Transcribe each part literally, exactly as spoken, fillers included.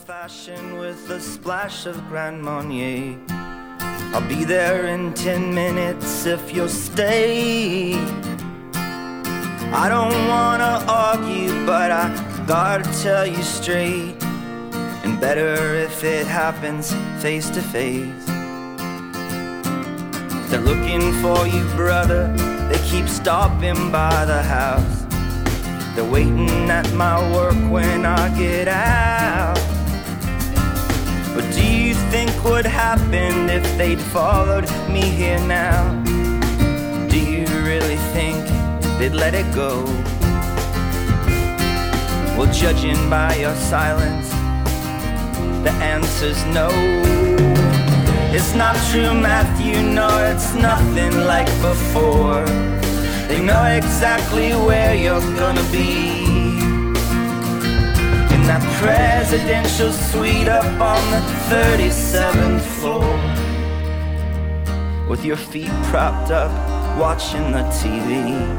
old-fashioned with a splash of Grand Marnier. I'll be there in ten minutes if you'll stay. I don't wanna argue, but I gotta tell you straight, and better if it happens face to face. They're looking for you, brother. They keep stopping by the house. They're waiting at my work when I get out. What do you think would happen if they'd followed me here now? Do you really think they'd let it go? Well, judging by your silence, the answer's no. It's not true, Matthew, no, it's nothing like before. They know exactly where you're gonna be, in that presidential suite up on the thirty-seventh floor, with your feet propped up, watching the T V,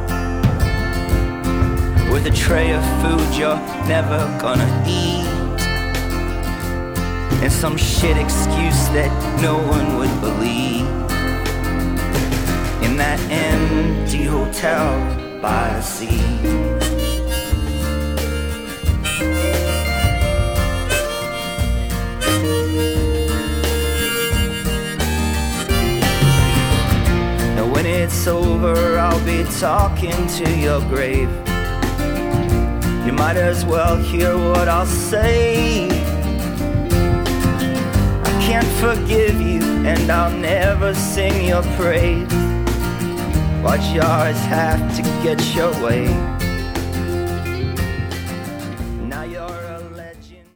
with a tray of food you're never gonna eat, and some shit excuse that no one would believe, in that empty hotel by the sea. And when it's over, I'll be talking to your grave. You might as well hear what I'll say. Can't forgive you, and I'll never sing your praise, but you always have to get your way.